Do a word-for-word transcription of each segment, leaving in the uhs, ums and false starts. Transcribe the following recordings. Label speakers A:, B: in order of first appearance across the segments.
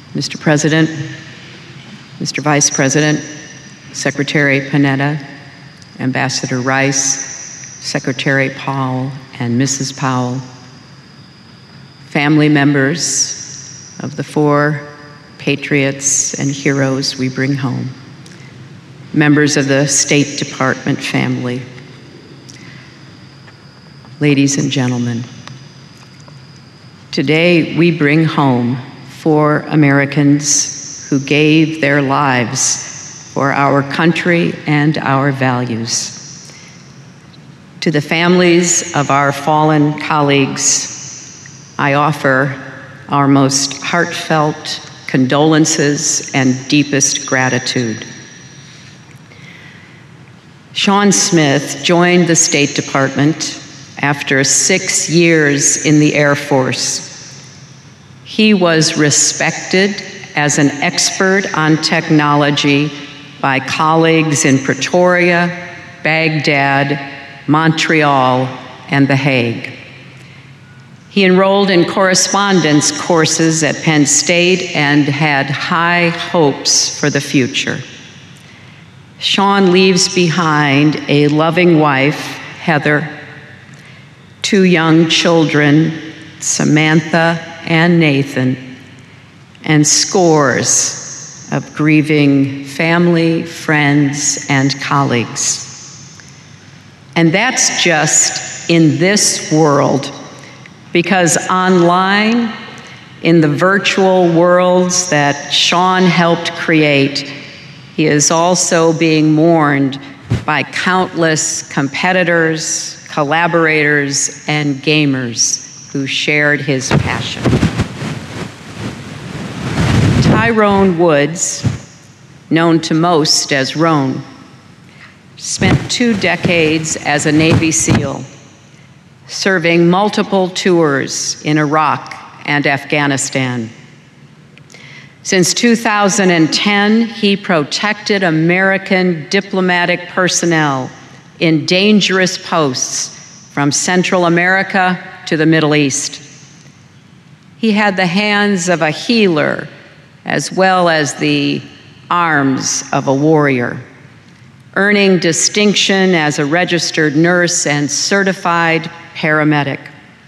A: Mister President, Mister Vice President, Secretary Panetta, Ambassador Rice, Secretary Powell, and Missus Powell, family members of the four patriots and heroes we bring home, members of the State Department family, ladies and gentlemen, today we bring home four Americans who gave their lives for our country and our values. To the families of our fallen colleagues, I offer our most heartfelt condolences and deepest gratitude. Sean Smith joined the State Department after six years in the Air Force. He was respected as an expert on technology by colleagues in Pretoria, Baghdad, Montreal, and The Hague. He enrolled in correspondence courses at Penn State and had high hopes for the future. Sean leaves behind a loving wife, Heather, two young children, Samantha and Nathan, and scores of grieving family, friends, and colleagues. And that's just in this world, because online, in the virtual worlds that Sean helped create, he is also being mourned by countless competitors, collaborators, and gamers who shared his passion. Tyrone Woods, known to most as Roan, spent two decades as a Navy SEAL, serving multiple tours in Iraq and Afghanistan. Since two thousand ten, he protected American diplomatic personnel in dangerous posts from Central America to the Middle East. He had the hands of a healer as well as the arms of a warrior, earning distinction as a registered nurse and certified paramedic.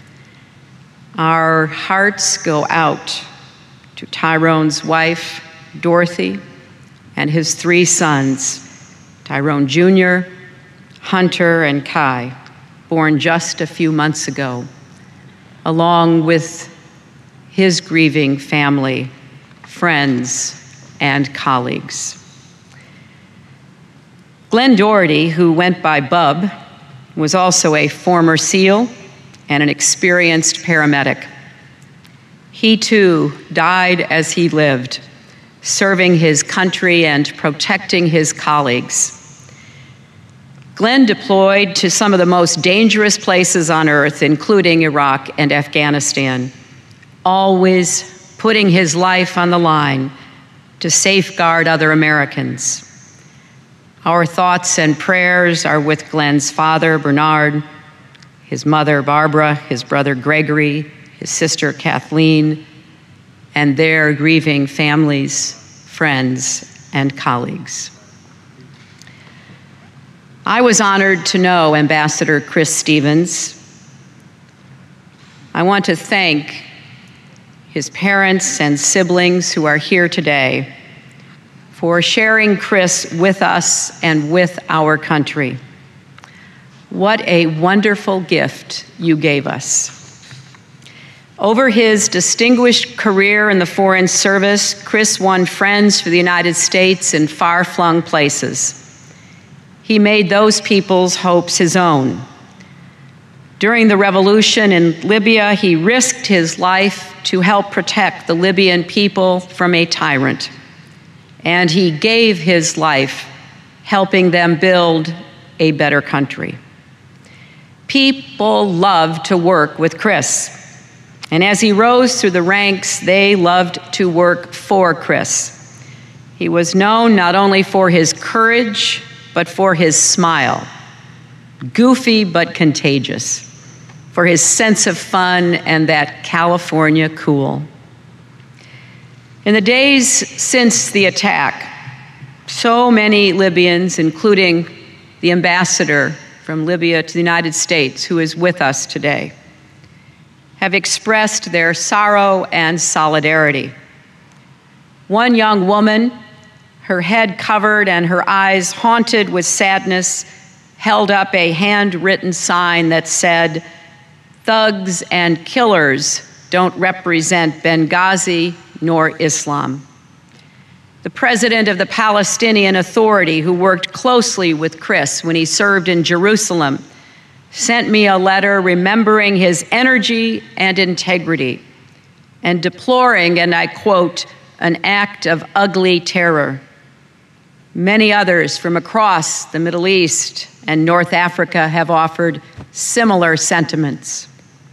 A: Our hearts go out to Tyrone's wife, Dorothy, and his three sons, Tyrone Junior, Hunter, and Kai, born just a few months ago, along with his grieving family, friends, and colleagues. Glenn Doherty, who went by Bub, was also a former SEAL and an experienced paramedic. He too died as he lived, serving his country and protecting his colleagues. Glenn deployed to some of the most dangerous places on earth, including Iraq and Afghanistan, always putting his life on the line to safeguard other Americans. Our thoughts and prayers are with Glenn's father, Bernard, his mother, Barbara, his brother, Gregory, his sister, Kathleen, and their grieving families, friends, and colleagues. I was honored to know Ambassador Chris Stevens. I want to thank his parents and siblings who are here today for sharing Chris with us and with our country. What a wonderful gift you gave us. Over his distinguished career in the Foreign Service, Chris won friends for the United States in far-flung places. He made those people's hopes his own. During the revolution in Libya, he risked his life to help protect the Libyan people from a tyrant. And he gave his life helping them build a better country. People loved to work with Chris. And as he rose through the ranks, they loved to work for Chris. He was known not only for his courage, but for his smile, goofy but contagious, for his sense of fun and that California cool. In the days since the attack, so many Libyans, including the ambassador from Libya to the United States, who is with us today, have expressed their sorrow and solidarity. One young woman, her head covered and her eyes haunted with sadness, held up a handwritten sign that said, "Thugs and killers don't represent Benghazi nor Islam." The president of the Palestinian Authority, who worked closely with Chris when he served in Jerusalem, sent me a letter remembering his energy and integrity and deploring, and I quote, "an act of ugly terror." Many others from across the Middle East and North Africa have offered similar sentiments.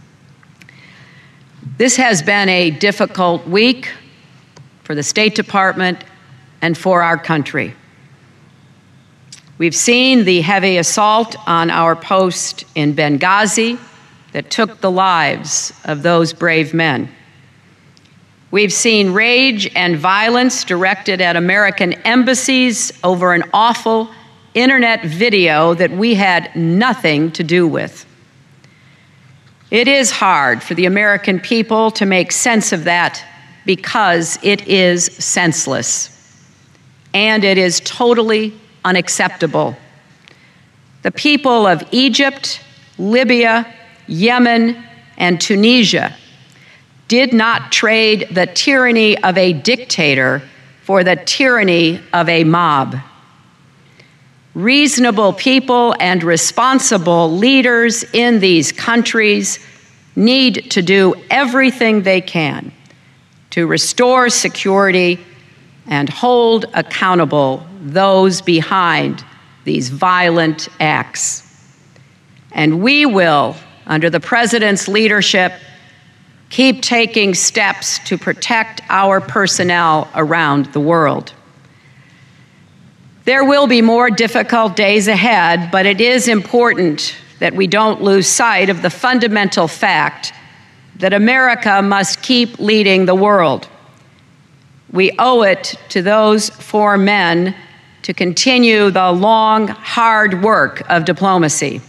A: This has been a difficult week for the State Department and for our country. We've seen the heavy assault on our post in Benghazi that took the lives of those brave men. We've seen rage and violence directed at American embassies over an awful internet video that we had nothing to do with. It is hard for the American people to make sense of that because it is senseless, and it is totally unacceptable. The people of Egypt, Libya, Yemen, and Tunisia did not trade the tyranny of a dictator for the tyranny of a mob. Reasonable people and responsible leaders in these countries need to do everything they can to restore security and hold accountable those behind these violent acts. And we will, under the President's leadership, keep taking steps to protect our personnel around the world. There will be more difficult days ahead, but it is important that we don't lose sight of the fundamental fact that America must keep leading the world. We owe it to those four men to continue the long, hard work of diplomacy.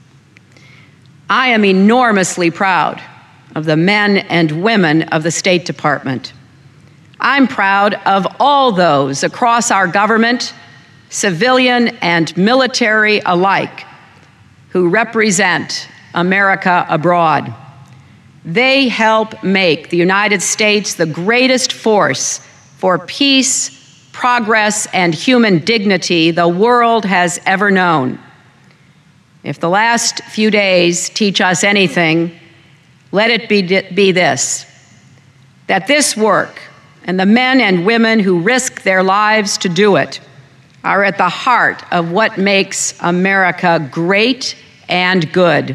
A: I am enormously proud of the men and women of the State Department. I'm proud of all those across our government, civilian and military alike, who represent America abroad. They help make the United States the greatest force for peace, progress, and human dignity the world has ever known. If the last few days teach us anything, let it be, be this, that this work and the men and women who risk their lives to do it are at the heart of what makes America great and good.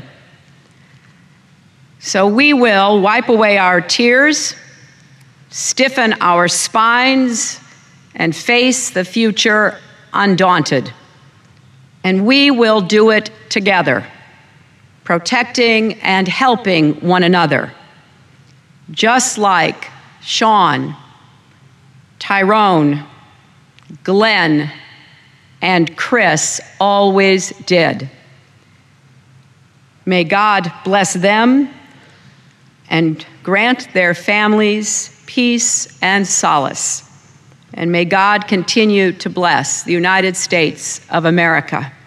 A: So we will wipe away our tears, stiffen our spines, and face the future undaunted. And we will do it together, protecting and helping one another, just like Sean, Tyrone, Glenn, and Chris always did. May God bless them and grant their families peace and solace. And may God continue to bless the United States of America.